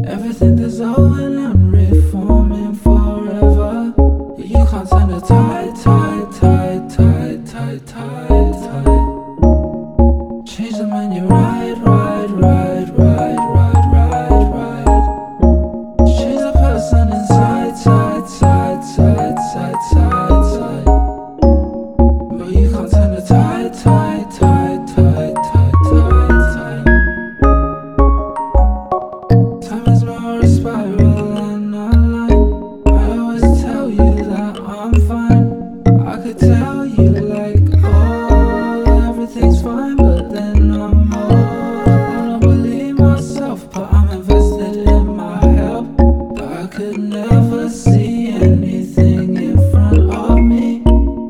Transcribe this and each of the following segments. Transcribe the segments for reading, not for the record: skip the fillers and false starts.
Everything dissolving and reforming forever. You can't turn the tide, tide, tide, tide, tide, tide, tide. Change the man you ride, ride, ride, ride, ride, ride, ride. Change the person inside, side, side, side, side, side, side. But you can't turn the tide, tide, tide, tide, tide, tide, tide. Time is more a spiral and a line. I always tell you that I'm fine. I could tell you like, oh, everything's fine, but then I'm old. I don't believe myself, but I'm invested in my health. But I could never see anything in front of me.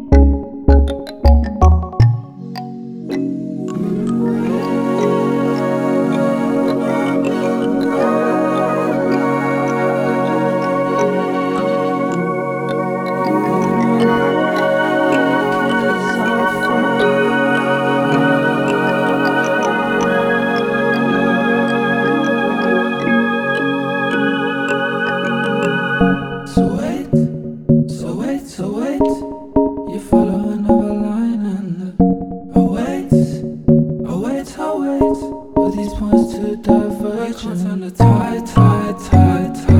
So wait, so wait, so wait. You follow another line and oh wait, oh wait, oh wait. All these points to diverge and the tide, tide, tide, tide.